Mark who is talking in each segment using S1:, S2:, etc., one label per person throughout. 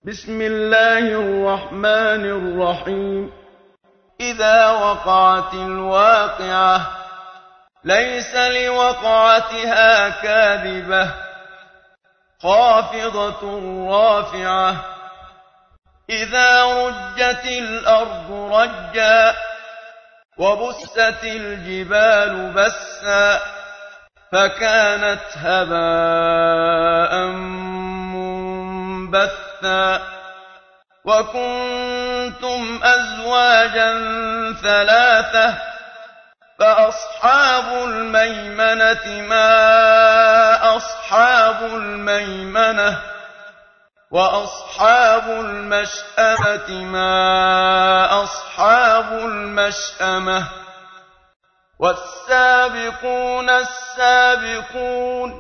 S1: بسم الله الرحمن الرحيم إذا وقعت الواقعة ليس لوقعتها كاذبة خافضة رافعة إذا رجت الأرض رجا وبست الجبال بسا فكانت هباء منبثا وكنتم أزواجا ثلاثة فأصحاب الميمنة ما أصحاب الميمنة وأصحاب المشأمة ما أصحاب المشأمة والسابقون السابقون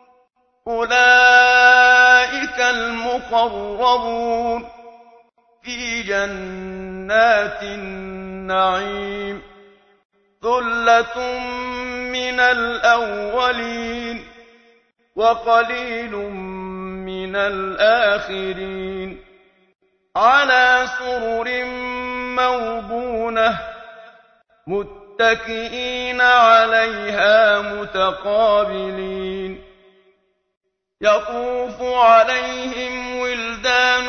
S1: أولئك المقربون في جنات النعيم ثلة من الأولين وقليل من الآخرين على سرر موضونة متكئين عليها متقابلين يطوف عليهم ولدان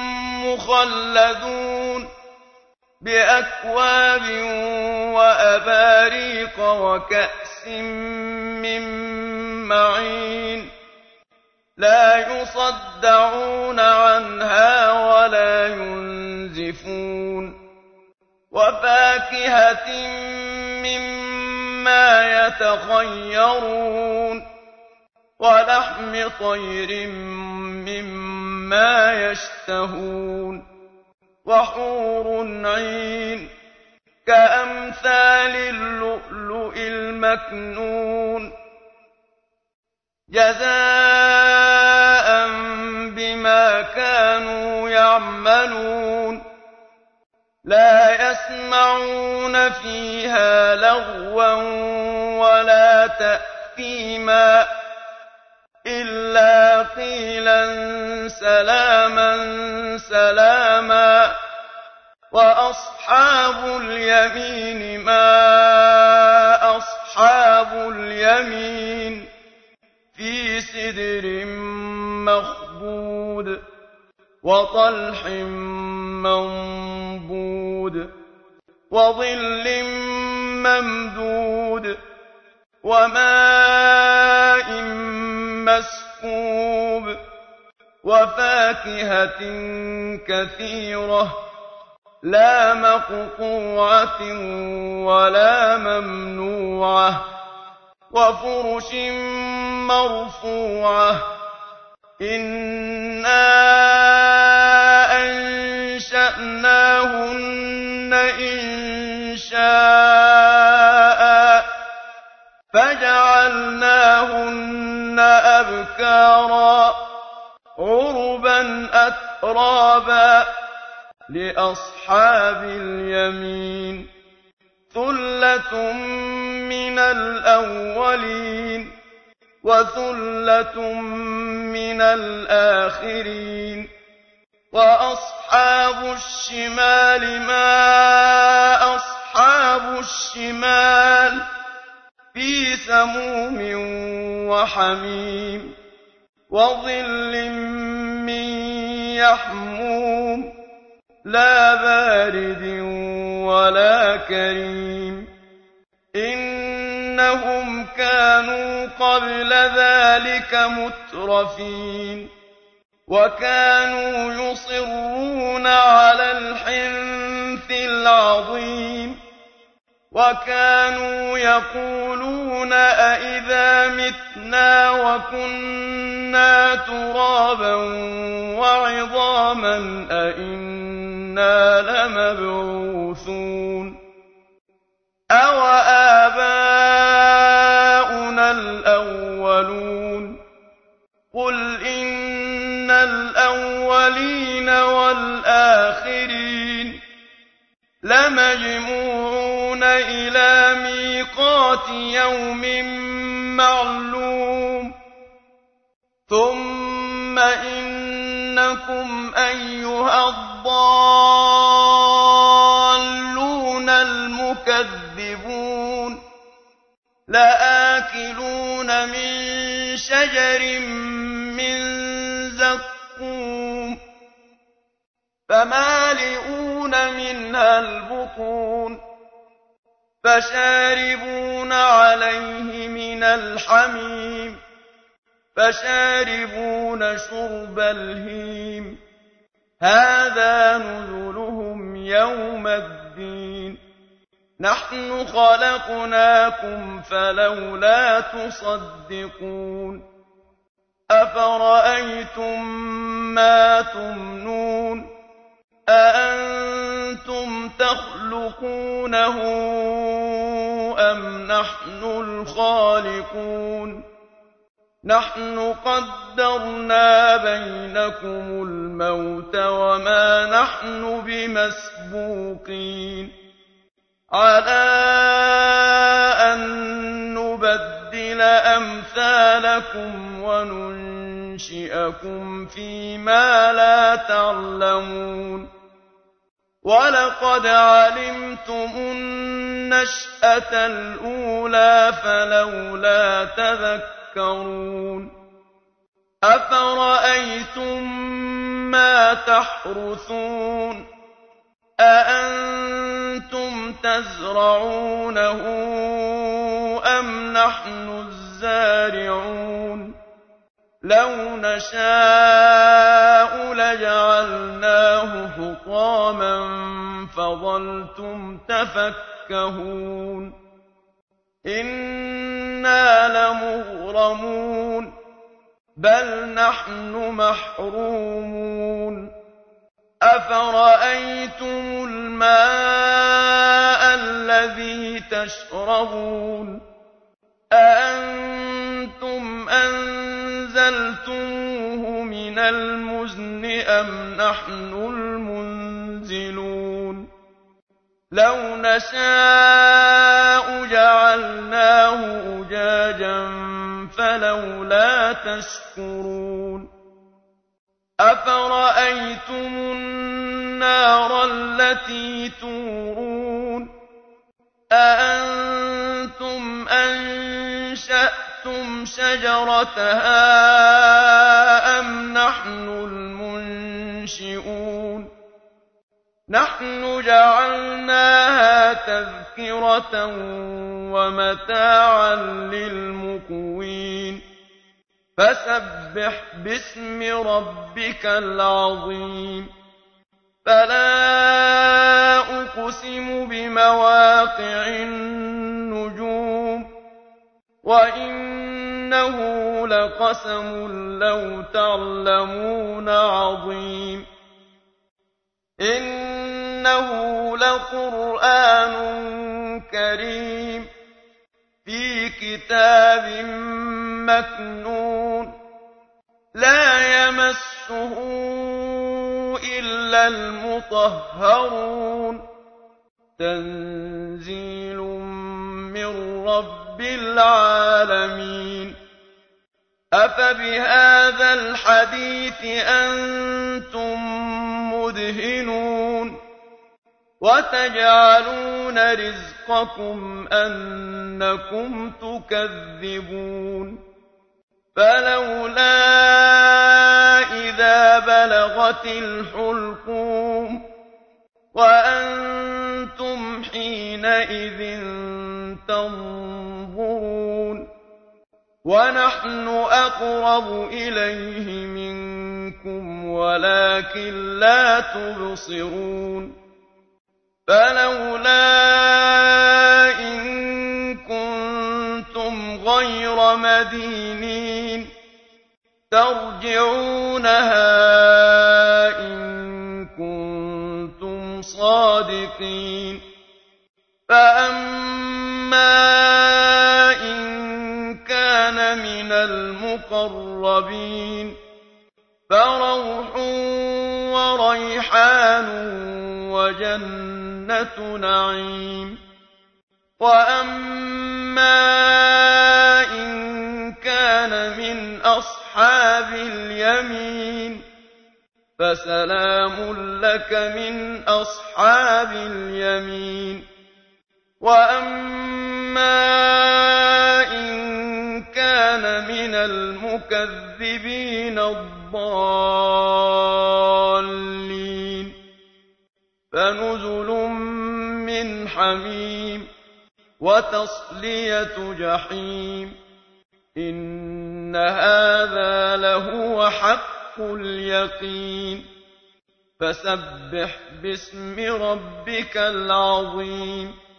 S1: مخلدون بأكواب وأباريق وكأس من معين لا يصدعون عنها ولا ينزفون وفاكهة مما يتخيرون ولحم طير مما يشتهون وحور عين كأمثال اللؤلؤ المكنون جزاء بما كانوا يعملون لا يسمعون فيها لغوا ولا تأثيما إلا قيلا سلاما سلاما وأصحاب اليمين ما أصحاب اليمين في سدر مخضود وطلح منضود وظل ممدود وماء مسكوب وفاكهة كثيرة لا مقطوعة ولا ممنوعة وفرش مرفوعة إنا أنشأناهن إنشاء فجعلناهن أبكارا عربا أترابا لأصحاب اليمين ثلة من الأولين وثلة من الآخرين وأصحاب الشمال ما أصحاب الشمال في سموم وحميم وظل من يحموم لا بارد ولا كريم إنهم كانوا قبل ذلك مترفين وكانوا يصرون على الحنث العظيم وكانوا يقولون أئذا متنا وكنا ترابا وعظاما أئنا لمبعوثون أوآباؤنا الأولون قل إن الأولين والآخرين لمجموعون إلى ميقات يوم معلوم ثم إن لكم أيها الضالون المكذبون لآكلون من شجر من زقوم فمالئون منها البطون فشاربون عليه من الحميم فشاربون شرب الهيم هذا نزلهم يوم الدين نحن خلقناكم فلولا تصدقون أفرأيتم ما تمنون أأنتم تخلقونه أم نحن الخالقون نحن قدرنا بينكم الموت وما نحن بمسبوقين على أن نبدل أمثالكم وننشئكم فيما لا تعلمون ولقد علمتم النشأة الأولى فلولا تذكرون أفرأيتم ما تحرثون أأنتم تزرعونه أم نحن الزارعون لو نشاء لجعلناه حطاما فظلتم تفكهون إنا لمغرمون بل نحن محرومون أفرأيتم الماء الذي تشربون أأنتم أنزلتموه من المزن أم نحن المنزلون لو نشاء جعلناه أجاجا فلولا تشكرون أفرأيتم النار التي تورون أأنتم أنشأتم شجرتها أم نحن المنشئون نحن جعلناها تذكرة ومتاعا للمقوين فسبح باسم ربك العظيم فلا أقسم بمواقع النجوم وإنه لقسم لو تعلمون عظيم إنه لقرآن كريم في كتاب مكنون لا يمسه إلا المطهرون تنزيل من رب العالمين أفبهذا الحديث أنتم مدهنون وتجعلون رزقكم أنكم تكذبون فلولا إذا بلغت الحلقوم وأنتم حينئذ تنظرون ونحن أقرب إليه منكم ولكن لا تبصرون فلولا إن كنتم غير مدينين ترجعونها إن كنتم صادقين فأما إن كان من المقربين فروح وريحان وجنة نعيم وأما إن كان من أصحاب اليمين فسلام لك من أصحاب اليمين وأما إن كان من المكذبين الضالين فنزل من حميم وتصلية جحيم إن هذا لهو حق اليقين فسبح باسم ربك العظيم